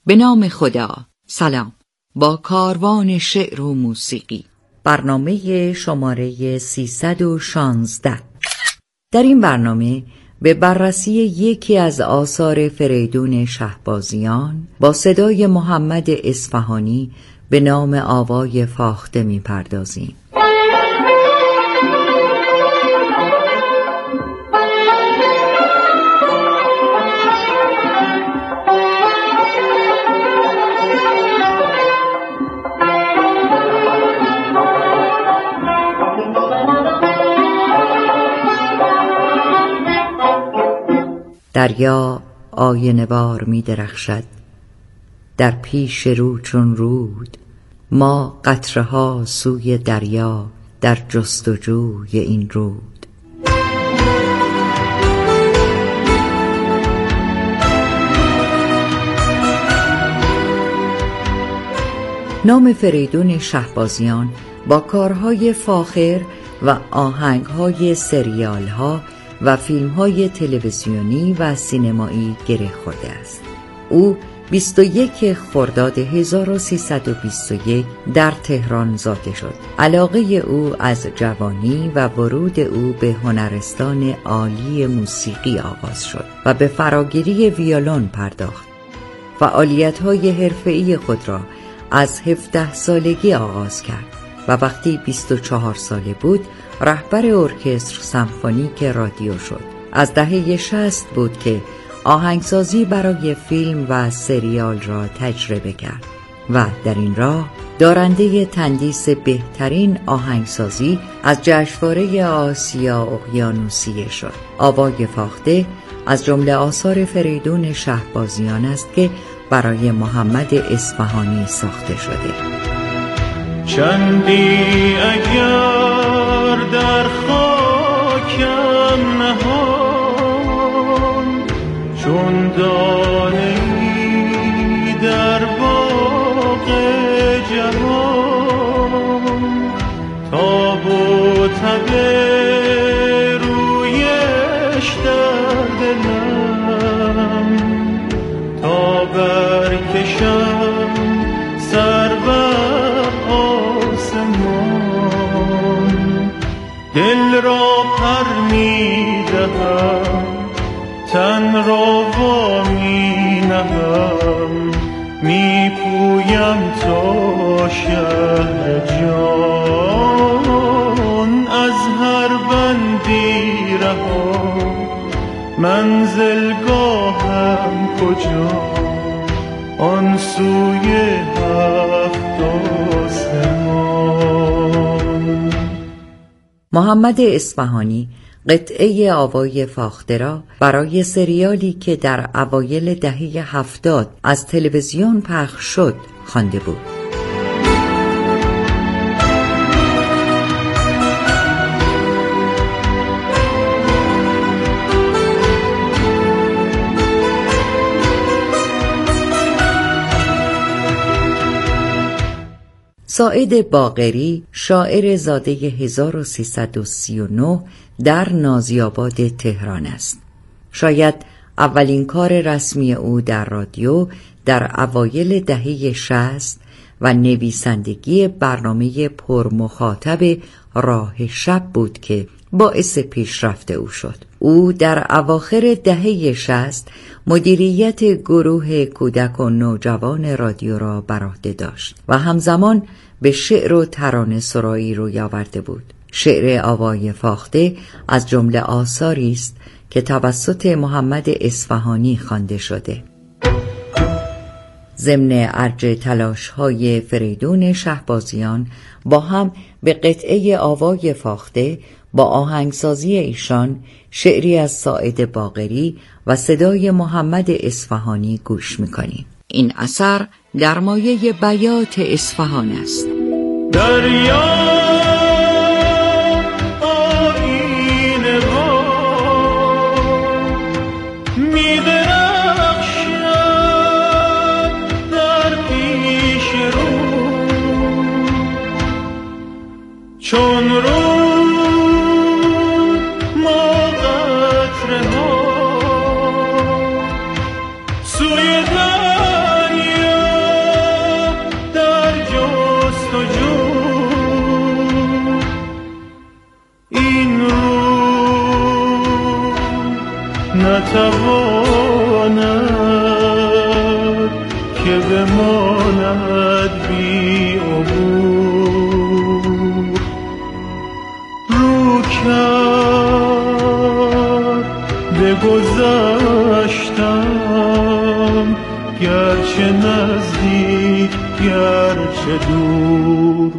به نام خدا. سلام. با کاروان شعر و موسیقی، برنامه شماره 316. در این برنامه به بررسی یکی از آثار فریدون شهبازیان با صدای محمد اصفهانی به نام آوای فاخته می‌پردازیم. دریا آینه وار می درخشد در پیش رو چون رود، ما قطره ها سوی دریا در جستجوی این رود. نام فریدون شهبازیان با کارهای فاخر و آهنگهای سریالها و فیلم‌های تلویزیونی و سینمایی گره خورده است. او 21 خرداد 1321 در تهران زاده شد. علاقه او از جوانی و ورود او به هنرستان عالی موسیقی آغاز شد و به فراگیری ویولون پرداخت. فعالیت‌های حرفه‌ای خود را از 17 سالگی آغاز کرد و وقتی 24 ساله بود رهبر ارکستر سمفونیک رادیو شد. از دهه 60 بود که آهنگسازی برای فیلم و سریال را تجربه کرد و در این راه دارنده تندیس بهترین آهنگسازی از جشنواره آسیا اقیانوسیه شد. آوای فاخته از جمله آثار فریدون شهبازیان است که برای محمد اصفهانی ساخته شده. چندی اگر در خاکم نهان، چون دانه‌ای در باغ جهان، تاب و تب رویش در دلم، تا برکشم سر بر آسمان. دل را پر می دهم، تن را وا می نهم، می پویم تا شهر جان. از هر بندی رها، منزلگاهم کجا؟ آن سوی هفت آسمان. محمد اصفهانی قطعه آوای فاخته را برای سریالی که در اوایل دهه 70 از تلویزیون پخش شد خوانده بود. ساعد باقری شاعر زاده 1339 در نازی‌آباد تهران است. شاید اولین کار رسمی او در رادیو در اوایل دهه 60 و نویسندگی برنامه پرمخاطب راه شب بود که باعث پیشرفت او شد. او در اواخر دهه 60 مدیریت گروه کودک و نوجوان رادیو را بر عهده داشت و همزمان به شعر و ترانه سرایی روی آورده بود. شعر آوای فاخته از جمله آثاری است که توسط محمد اصفهانی خوانده شده. ضمن ارج تلاش‌های فریدون شهبازیان با هم به قطعه آوای فاخته با آهنگسازی ایشان شعری از ساعد باقری و صدای محمد اصفهانی گوش می‌کنیم. این اثر در مایه بیات اصفهان است. دریا چون رود ما قطره ها سوی دریا نتواند که بماند بی عبور. رو کرد به گذشتم، گرچه نزدیک گرچه دور.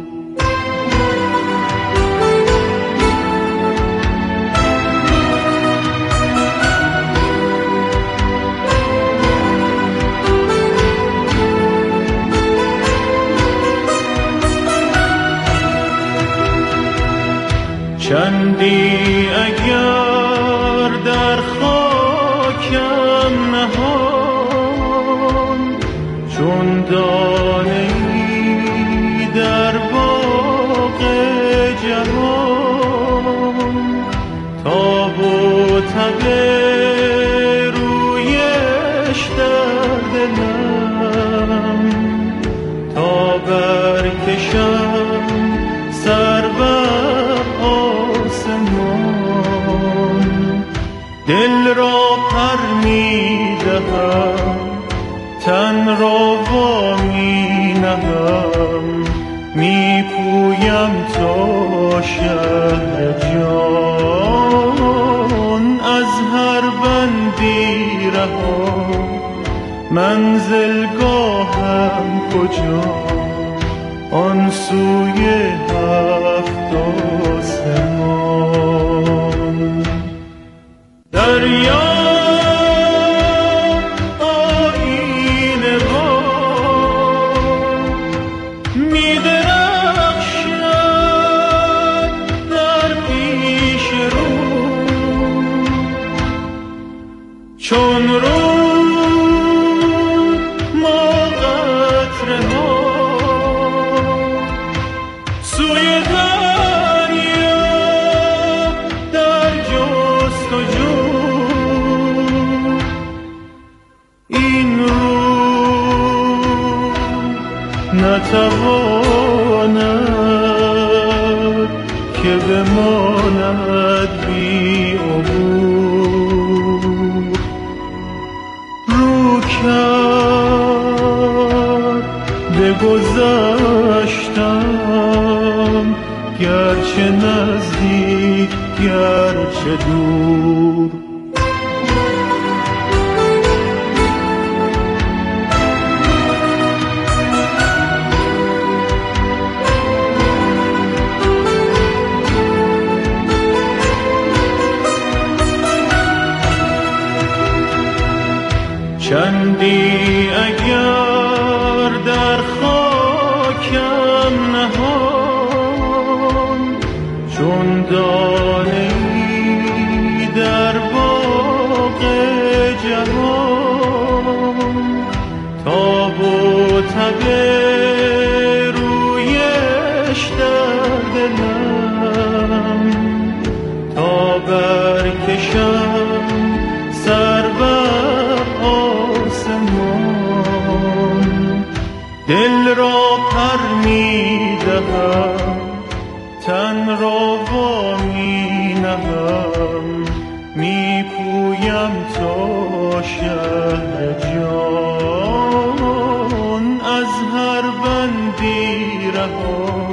چندی اگر در خاکم نهان، چون دانه‌ای در باغ جهان، تاب و تب رویش در دلم، تا برکشم سر بر آسمان. دل را پر می دهم، تن را وا می نهم، می پویم تا شهر جان. از هر بندی رها، منزلگاهم کجا؟ آن سوی هفت آسمان. دریا آیینه باد می درخشد در پیش رو، چون رود ما قطره ها سوی دریا در جستجو. این رو نتواند که بماند بی عبور. رو کرد به گذشتم، گرچه نزدیک گرچه دور. چندی اگر در خاکم نهان، چون دانه‌ای در باغ جهان، تاب و تب رویش در دلم، تا برکشم سر بر آسمان. دل را پر می دهم، تن را وا می نهم، می پویم تا شهر جان. از هر بندی رها،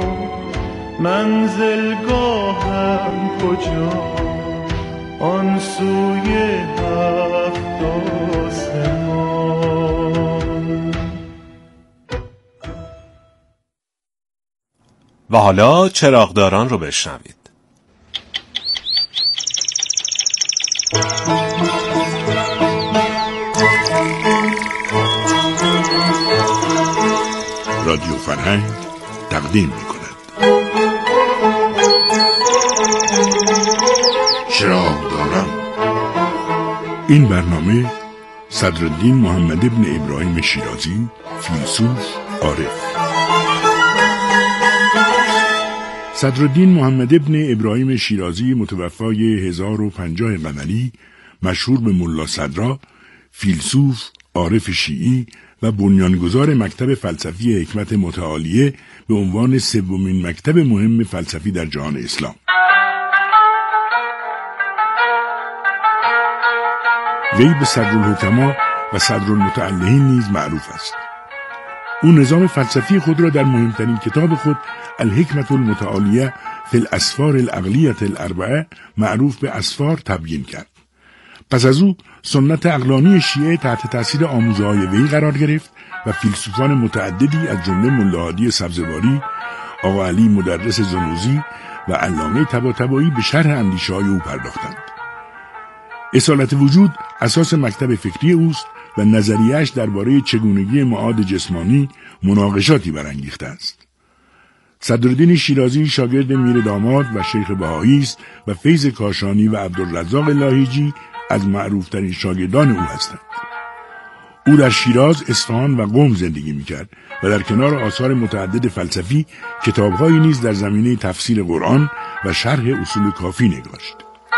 منزلگاهم کجا؟ آن سوی هفت آسمان. و حالا چراغداران رو بشنوید. رادیو فرهنگ تقدیم می‌کند چراغداران. این برنامه صدرالدین محمد ابن ابراهیم شیرازی، فیلسوف، عارف. صدرالدین محمد ابن ابراهیم شیرازی متوفای 1050 قمری، مشهور به ملا صدرا، فیلسوف، عارف شیعی و بنیانگذار مکتب فلسفی حکمت متعالیه به عنوان سومین مکتب مهم فلسفی در جهان اسلام. وی به صدرالحکما و صدرالمتعلهین نیز معروف است. او نظام فلسفی خود را در مهمترین کتاب خود الحکمة المتعالیه فی الاسفار العقلیة الاربعه معروف به اسفار تبیین کرد. پس از او سنت عقلانی شیعه تحت تاثیر آموزه‌های وی قرار گرفت و فیلسوفان متعددی از جمله ملا هادی سبزواری، آقا علی مدرس زنوزی و علامه طباطبایی به شرح اندیشه‌های او پرداختند. اصالت وجود اساس مکتب فکری اوست و نظریه‌اش درباره چگونگی معاد جسمانی مناقشاتی برانگیخته است. صدرالدین شیرازی شاگرد میر داماد و شیخ بهایی است و فیض کاشانی و عبدالرزاق لاهیجی از معروفترین شاگردان او هستند. او در شیراز، اصفهان و قم زندگی می‌کرد و در کنار آثار متعدد فلسفی کتاب‌هایی نیز در زمینه تفسیر قرآن و شرح اصول کافی نگاشت.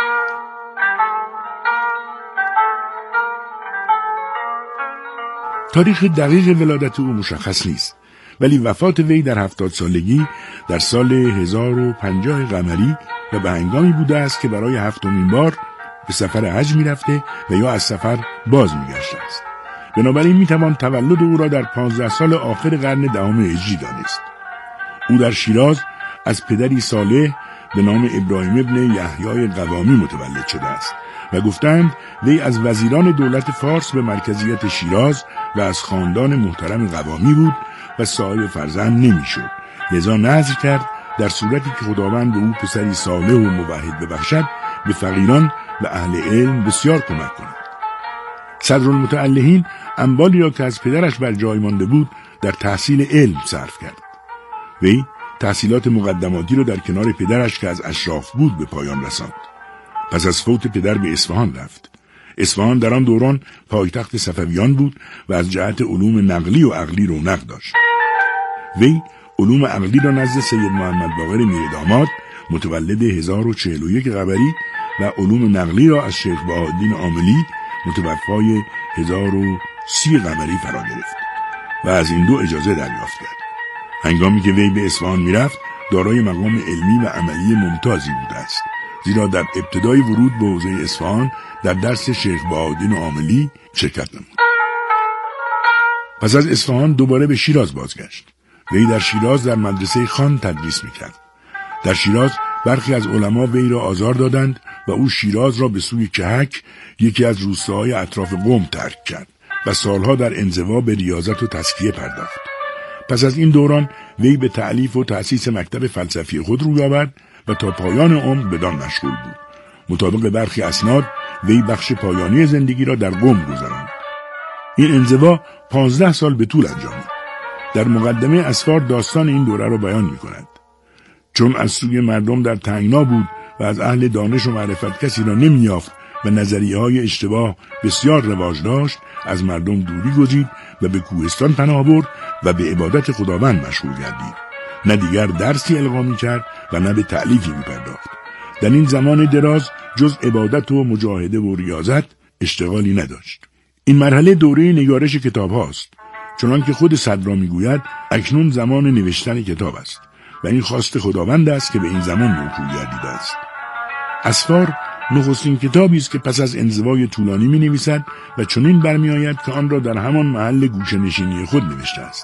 تاریخ دقیق ولادت او مشخص نیست، ولی وفات وی در 70 سالگی در سال 1050 قمری و به هنگامی بوده است که برای 7مین بار به سفر حج می رفته و یا از سفر باز می گشته است. بنابراین می توان تولد او را در 15 سال آخر قرن دهم هجری دانست. او در شیراز از پدری صالح به نام ابراهیم ابن یحیی قوامی متولد شده است و گفتند وی از وزیران دولت فارس به مرکزیت شیراز و از خاندان محترم قوامی بود و صاحب فرزند نمیشد. لذا نذر کرد در صورتی که خداوند به او پسری صالح و موحد ببخشد به فقیران و اهل علم بسیار کمک کند. صدرالمتعلهین اموالی را که از پدرش بر جای مانده بود در تحصیل علم صرف کرد. وی تحصیلات مقدماتی را در کنار پدرش که از اشراف بود به پایان رساند. پس از فوت پدر به اصفهان رفت. اصفهان در آن دوران پایتخت صفویان بود و از جهت علوم نقلی و عقلی رونق داشت. وی علوم عقلی را نزد سید محمد باقر میر داماد متولد 1041 قمری و علوم نقلی را از شیخ بهاءالدین عاملی متوفای 1030 قمری فرا گرفت و از این دو اجازه دریافت کرد. هنگامی که وی به اصفهان میرفت دارای مقام علمی و عملی ممتازی بوده است، زیرا در ابتدای ورود به حوزه اصفهان در درس شیخ بهاءالدین عاملی شرکت نمود. پس از اصفهان دوباره به شیراز بازگشت. وی در شیراز در مدرسه خان تدریس میکرد. در شیراز برخی از علما وی را آزار دادند و او شیراز را به سوی کهک، یکی از روستاهای اطراف قم، ترک کرد و سالها در انزوا به ریاضت و تزکیه پرداخت. پس از این دوران وی به تألیف و تأسیس مکتب فلسفی خود روی آورد و تا پایان عمر بدان مشغول بود. مطابق برخی اسناد وی بخش پایانی زندگی را در قم گذراند. این انزوا 15 سال به طول انجامید. در مقدمه اسفار داستان این دوره را بیان می کند. چون از سوی مردم در تنگنا بود و از اهل دانش و معرفت کسی را نمی یافت و نظریه‌های اشتباه بسیار رواج داشت، از مردم دوری گزید و به کوهستان پناه برد و به عبادت خداوند مشغول گردید. نه دیگر درسی القا می کرد و نه به تألیفی می پرداخت. در این زمان دراز جز عبادت و مجاهده و ریاضت اشتغالی نداشت. این مرحله دوره نگارش کتاب هاست. چنان که خود صدرا می گوید اکنون زمان نوشتن کتاب است و این خواست خداوند است که به این زمان موکول گردیده است. اسفار نخستین کتابی است که پس از انزوای طولانی می نویسد و چنین برمی آید که آن را در همان محل گوشه نشینی خود نوشته است.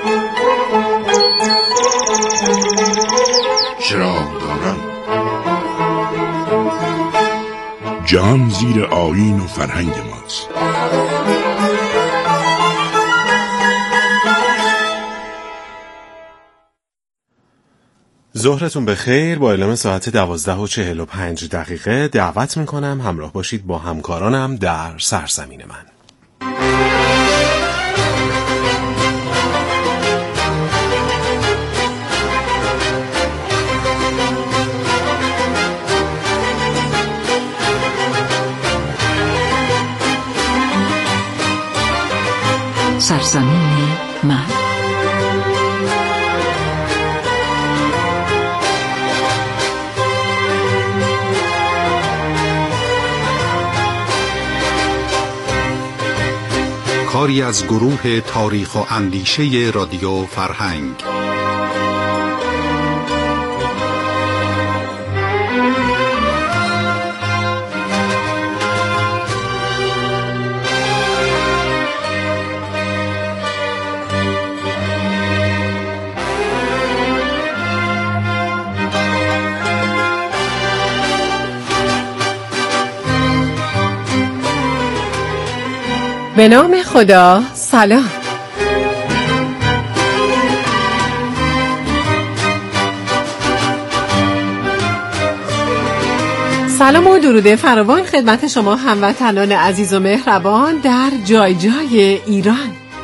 چراغداران، جهان زیر آیین و فرهنگ ماست. ظهرتون بخیر. با اعلام ساعت 12:45 دعوت میکنم همراه باشید با همکارانم در سرزمین من. سرزمین من. کاری از گروه تاریخ و اندیشه رادیو فرهنگ. به نام خدا. سلام. سلام و درود فراوان خدمت شما هموطنان عزیز و مهربان در جای جای ایران.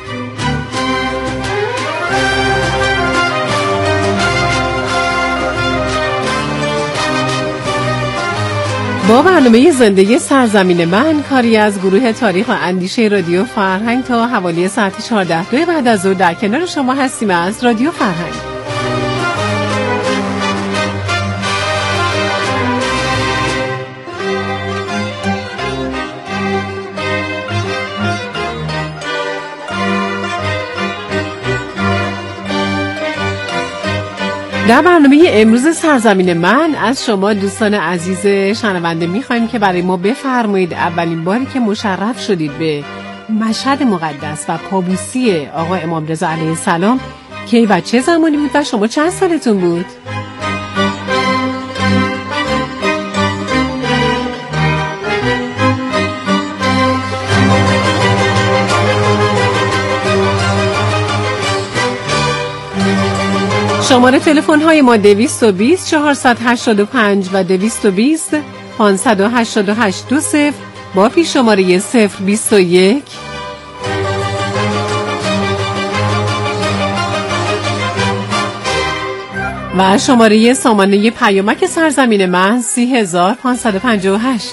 با برنامه زندگی سرزمین من، کاری از گروه تاریخ و اندیشه رادیو فرهنگ، تا حوالی ساعت 14 بعد از ظهر در کنار شما هستیم از رادیو فرهنگ. در برنامه امروز سرزمین من از شما دوستان عزیز شنونده می‌خوایم که برای ما بفرمایید اولین باری که مشرف شدید به مشهد مقدس و پابوسی آقا امام رضا علیه السلام کی و چه زمانی بود و شما چند سالتون بود؟ شماره تلفن های ما 220 485 و 220 588 20 با پیش شماره 021 و شماره سامانه پیامک سرزمین من 30558.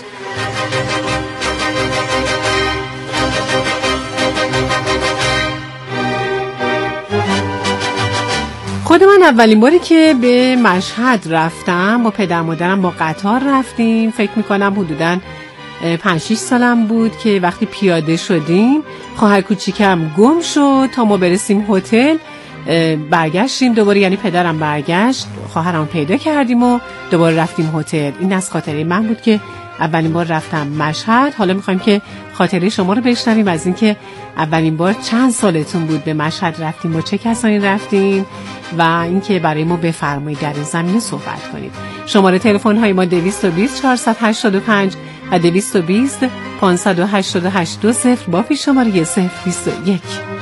خود من اولین باری که به مشهد رفتم با پدر مادرم با قطار رفتیم، فکر میکنم حدوداً 5-6 سالم بود که وقتی پیاده شدیم خواهر کوچیکم گم شد تا ما برسیم هتل. برگشتیم دوباره، یعنی پدرم برگشت، خواهرم پیدا کردیم و دوباره رفتیم هتل. این از خاطره من بود که اولین بار رفتم مشهد. حالا میخوایم که خاطره شما رو بشنویم از اینکه اولین بار چند سالتون بود به مشهد رفتیم و چه کسانی رفتین و اینکه برای ما بفرمایید در این زمینه صحبت کنید. شماره تلفن های ما 220 485 و 220 588 20 با پیش شماره 021.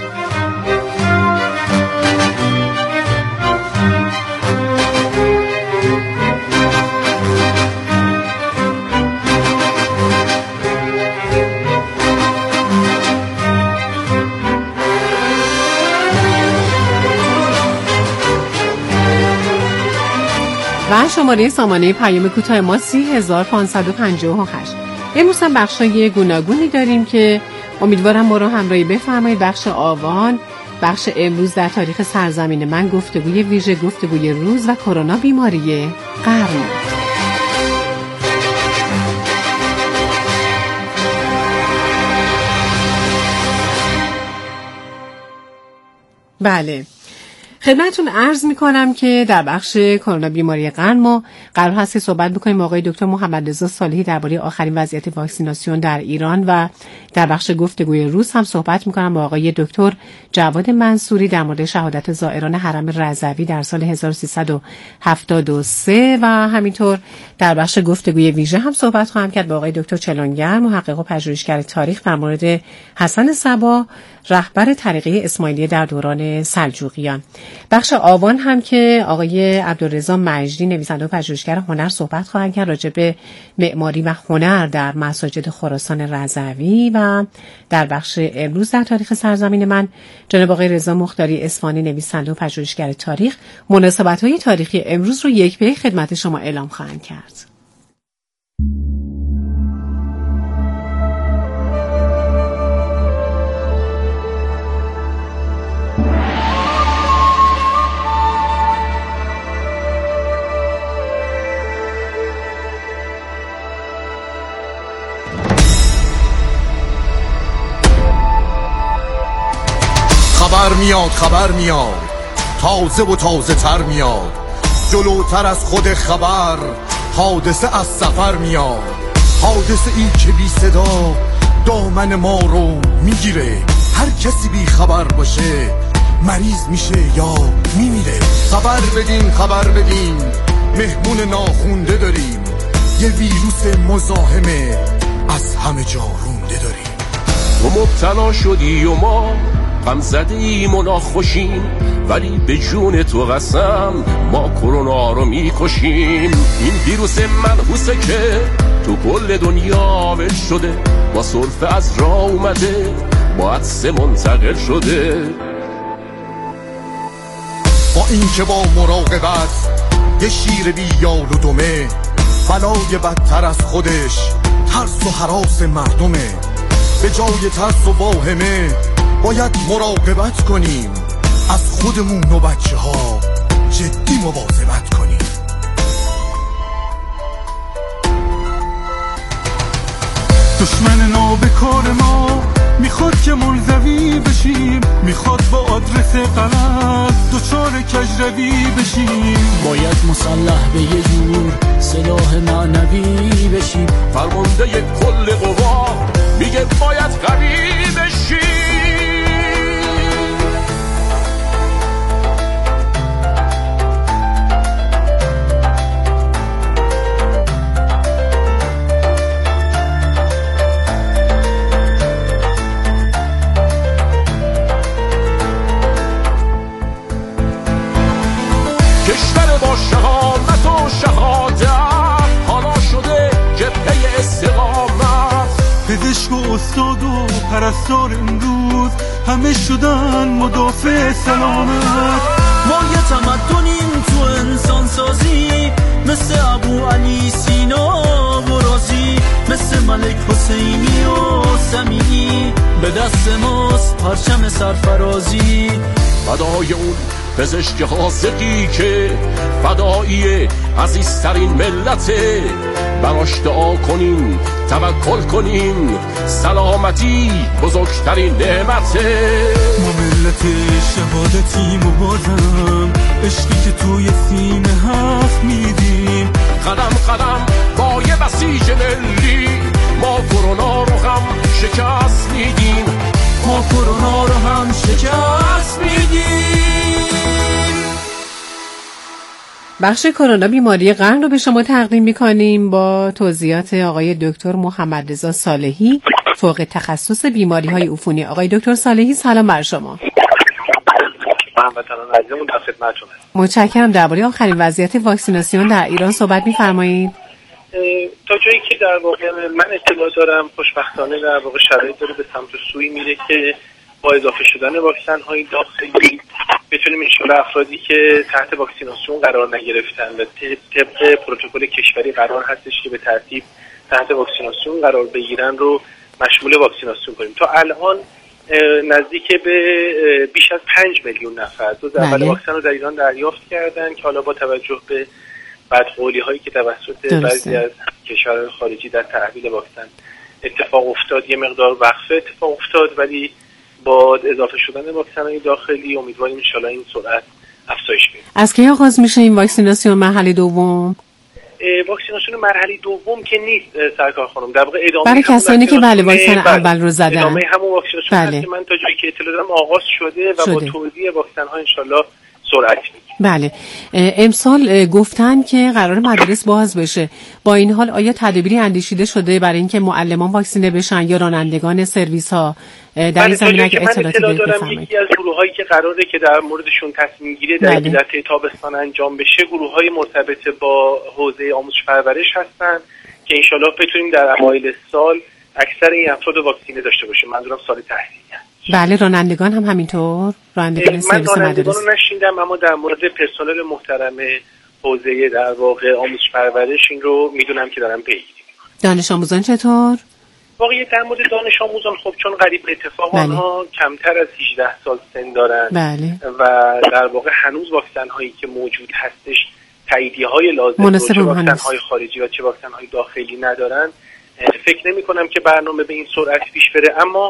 و شماره سامانه پیام کوتاه ما 30558. امروز هم بخشای گوناگونی داریم که امیدوارم ما رو همراهی بفرمایید. بخش آوان، بخش امروز در تاریخ سرزمین من، گفتگوی ویژه، گفتگوی روز و کرونا بیماری قرن. بله، خدمتتون عرض میکنم که در بخش کرونا بیماری قرن ما قرار هست صحبت بکنیم با آقای دکتر محمد رضا صالحی درباره آخرین وضعیت واکسیناسیون در ایران و در بخش گفتگوی روز هم صحبت میکنم با آقای دکتر جواد منصوری در مورد شهادت زائران حرم رضوی در سال 1373 و همینطور در بخش گفتگوی ویژه هم صحبت خواهم کرد با آقای دکتر چلانگر، محقق و پژوهشگر تاریخ در مورد حسن صبا، رهبر طریقه اسماعیلیه در دوران سلجوقیان. بخش آوان هم که آقای عبدالرضا مجدی، نویسنده و پژوهشگر هنر، صحبت خواهند کرد راجع به معماری و هنر در مساجد خراسان رضوی. و در بخش امروز در تاریخ سرزمین من جناب آقای رضا مختاری اصفهانی، نویسنده و پژوهشگر تاریخ، مناسبت‌های تاریخی امروز رو یک به یک خدمت شما اعلام خواهند کرد. خبر میاد تازه و تازه تر میاد، جلوتر از خود خبر حادثه از سفر میاد. حادثه این که بی صدا دامن ما رو میگیره، هر کسی بی خبر باشه مریض میشه یا میمیره. خبر بدین مهمون ناخونده داریم، یه ویروس مزاحمه از همه جا رونده داریم. تو مبتلا شدی و ما غم زده ایم و ناخوشیم، ولی به جون تو قسم ما کرونا رو میکشیم. این ویروس منحوسه که تو کل دنیا ول شده، با سرفه از راه اومده، با عطسه منتقل شده. با این که با مراقبت یه شیر بیال و دمه، بلای بدتر از خودش ترس و هراس مردمه. به جای ترس و واهمه باید مراقبت کنیم، از خودمون و بچه ها جدی مواظبت کنیم. دشمن نابکار ما میخواد که منزوی بشیم، میخواد با آدرس غلط دچار کجروی بشیم. باید مسلح به یه جور سلاح معنوی بشیم. فرمانده کل قوا میگه باید قوی بشیم. کشور با شهامت و شهادت حالا شده جبهه استقامت. پزشک و استاد و پرستار امروز همه شدن مدافع سلامت. ما یه تمدنیم تو انسان سازی، مثل ابو علی سینا و رازی، مثل ملک حسینی و سمیعی، به دست ماست پرچم سرفرازی. فدای اون پزشک حاذقی که فدایی عزیزترین ملته، براش دعا کنیم، توکل کنیم، سلامتی بزرگترین نعمته. ما ملت شهادتیم و بازم عشقی که توی سینه هست میدیم. قدم قدم با یه بسیج ملی ما کرونا رو هم شکست میدیم. ما کرونا رو هم شکست میدیم. بخش کرونا بیماری قرن رو به شما تقدیم می‌کنیم با توضیحات آقای دکتر محمد رضا صالحی، فوق تخصص بیماری‌های عفونی. آقای دکتر صالحی سلام بر شما. هموطنان عزیزمون در خدمتتون هستم. متشکرم. درباره آخرین وضعیت واکسیناسیون در ایران صحبت می‌فرمایید. تا جایی که در واقع من اطلاع دارم خوشبختانه در واقع شرایط داره به سمت سوی میره که با اضافه شدن واکسن‌های داخلی بتونیم انشالله افرادی که تحت واکسیناسیون قرار نگرفتن و طبق پروتکل کشوری قرار هستش که به ترتیب تحت واکسیناسیون قرار بگیرن رو مشمول واکسیناسیون کنیم. تا الان نزدیک به بیش از 5 میلیون نفر دوز اول واکسن رو در ایران دریافت کردن که حالا با توجه به بدقولی هایی که توسط بعضی از کشورهای خارجی در تحویل واکسن اتفاق افتاد یه مقدار وقفه اتفاق افتاد، ولی با اضافه شدن واکسن‌های داخلی امیدواریم انشالله این سرعت افزایش پیدا کنه. از کی آغاز میشه این واکسیناسیون مرحله دوم؟ واکسیناسیون مرحله دوم که نیست سرکار خانم، در واقع ادامه برای کسانی که واکسن اول رو زدن ادامه همون واکسیناسیون هست که من تا جایی که اطلاع دارم آغاز شده و با توزیع واکسن‌ها انشالله سرعت میگیره. بله. امسال گفتن که قرار مدارس باز بشه. با این حال آیا تدابیری اندیشیده شده برای اینکه معلمان واکسینه بشن یا رانندگان سرویس ها؟ در این زمینه اگه اطلاعاتی بفرمایید. یکی از گروهایی که قراره که در موردشون تصمیم گیری در مدت تابستان انجام بشه گروه‌های مرتبط با حوزه آموزش پرورش هستن که انشالله بتونیم در اوایل سال اکثر این افراد واکسینه داشته باشیم. منظورم سال تحصیلی است. بله. رانندگان هم همینطور؟ رانندگان سرویس مدارس؟ من رانندگان رو نشیندم، اما در مورد پرسنل محترم حوزه در واقع آموزش پرورش این رو میدونم که دارن پیگیری میکنن. دانش آموزان چطور؟ واقعی در مورد دانش آموزان خب چون قریب اتفاق آنها کمتر از 18 سال سن دارن و در واقع هنوز واکسن هایی که موجود هستش تاییدیه های لازم چه واکسن های خارجی و چه واکسن های داخلی ندارن، فکر نمی کنم که برنامه به این سرعت پیش بره. اما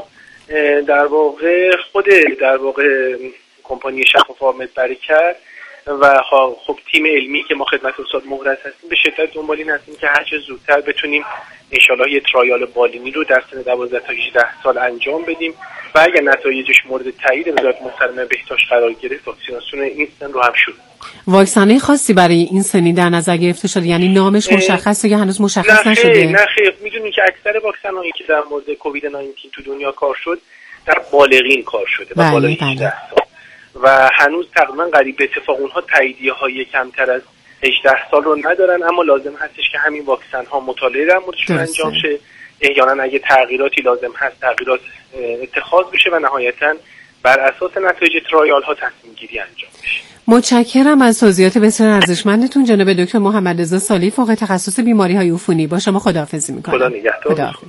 در واقع خود در واقع کمپانی شفاف آمد برکت و خب تیم علمی که ما خدمت استاد مهرز هستیم به شدت دنبال این هستیم که هر چه زودتر بتونیم انشالله یه ترایال بالینی رو در سن 12 تا 18 سال انجام بدیم و اگر نتایجش مورد تایید وزارت محترمه بهداشت قرار گرفت واکسیناسیون این سن رو هم شروع. واکسن‌های خاصی برای این سنی در نظر گرفته شده؟ یعنی نامش مشخصه یا هنوز مشخص نشده؟ نه خیر، میدونی که اکثر واکسن‌هایی که در مورد کووید 19 تو دنیا کار شد در بالغین کار شده و بالای 18 سال و هنوز تقریبا قریب به اتفاق اونها تاییدیه‌های کمتر از 18 سال رو ندارن، اما لازم هستش که همین واکسن‌ها مطالعه در موردشون انجام شه، احیانا اگه تغییراتی لازم هست تغییرات اتخاذ بشه و نهایتاً بر اساس نتایج ترایال ها تصمیم گیری انجام بشه. متشکرم از توضیحات بسیار ارزشمندتون جناب دکتر محمد رضا صالحی، فوق تخصص بیماری‌های عفونی. با شما خداحافظی می‌کنم. خدا نگهدار. خداحافظ.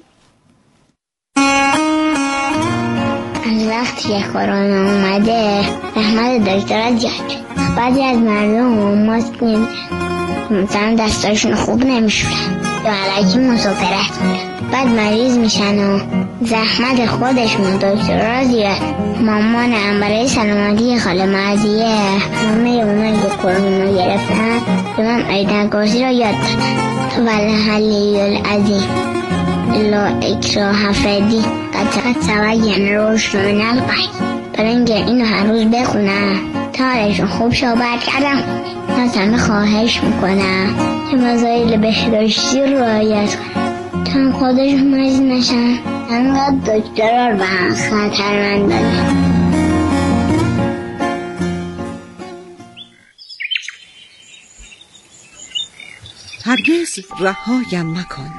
از وقتی که کرونا اومده زحمت دکترها زیاد شد. بعضی از مردم ماسک نمیزنن، مثلا دستاشون خوب نمیشورن یا علکی مسافرت میرن، بعد مریض میشن و زحمت خودشون دکترها زیاد. مامانم برای سلامتی خاله مرضیه همه اونایی که کرونا گرفتن به من آیت کرسی رو یاد دادن. والحلی العظیم لا اکراه فی قد تبین الرشد من الغی. برای اینکه اینو هر روز بخونم تا حالشون خوب شو برگردم. از همه خواهش میکنم که مسائل بهداشتی رو رعایت کنن تا خودشون مریض نشن. انقدر دکترها رو به هم خطرمند دادن. هرگز رهایم مکن.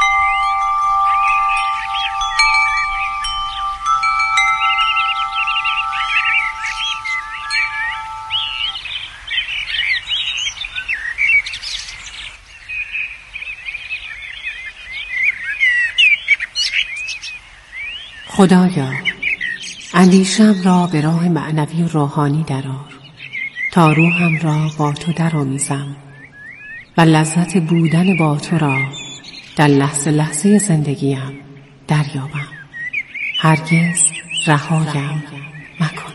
خدایا اندیشم را به راه معنوی و روحانی درآر تا روحم را با تو درآمیزم و لذت بودن با تو را در لحظه لحظه زندگیم دریابم. هرگز رهایم مکن.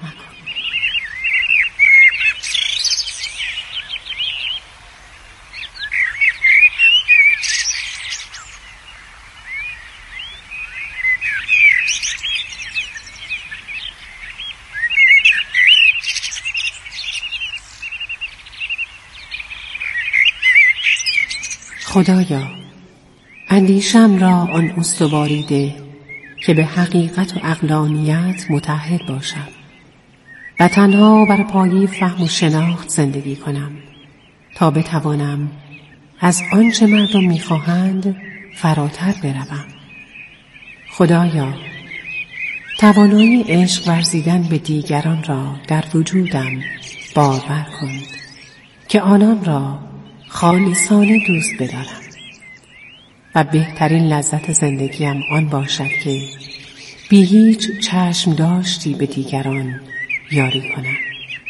خدایا اندیشم را آن استواری ده که به حقیقت و عقلانیت متحد باشم و تنها بر پایه فهم و شناخت زندگی کنم تا بتوانم از آنچه مردم می‌خواهند فراتر بروم. خدایا توانایی عشق ورزیدن به دیگران را در وجودم باور کن که آنان را خالصانه دوست بدارم و بهترین لذت زندگیم آن باشد که بی هیچ چشم داشتی به دیگران یاری کنم.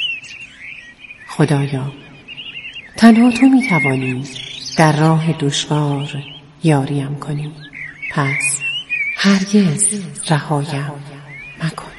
خدایا تنها تو می توانی در راه دشوار یاریم کنی، پس هرگز رهایم مکن.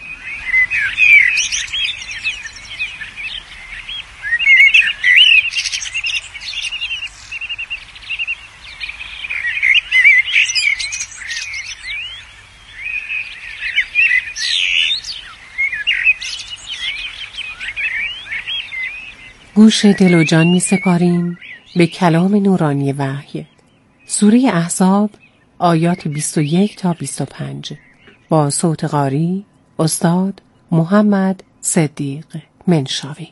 گوش دل و جان می سپاریم به کلام نورانی وحی، سوره احزاب آیات 21 تا 25 با صوت قاری استاد محمد صدیق منشاوی.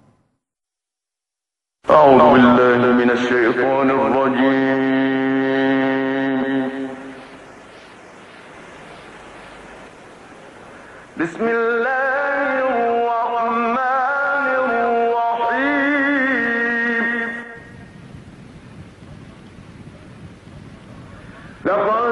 اعوذ بالله من الشیطان الرجیم. بسم الله الرحمن الرحیم. لقد